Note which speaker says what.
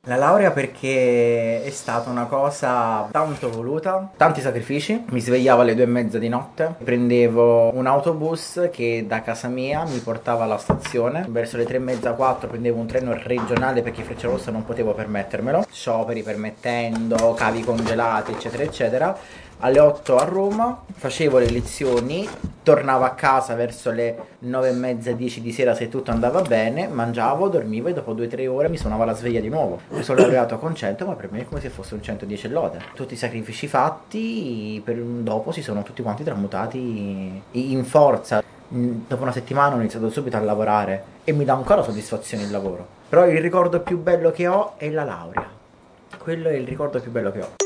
Speaker 1: La laurea perché è stata una cosa tanto voluta, tanti sacrifici. Mi svegliavo alle 2:30 di notte, prendevo un autobus che da casa mia mi portava alla stazione. Verso le 3:30, 4 prendevo un treno regionale perché Frecciarossa non potevo permettermelo. Scioperi permettendo, cavi congelati, eccetera, eccetera. Alle 8 a Roma, facevo le lezioni, tornavo a casa verso le 9:30, 10 di sera se tutto andava bene, mangiavo, dormivo e dopo 2-3 ore mi suonava la sveglia di nuovo. Mi sono laureato con 100, ma per me è come se fosse un 110 e lode. Tutti i sacrifici fatti, dopo si sono tutti quanti tramutati in forza. Dopo una settimana ho iniziato subito a lavorare e mi dà ancora soddisfazione il lavoro. Però il ricordo più bello che ho è la laurea. Quello è il ricordo più bello che ho.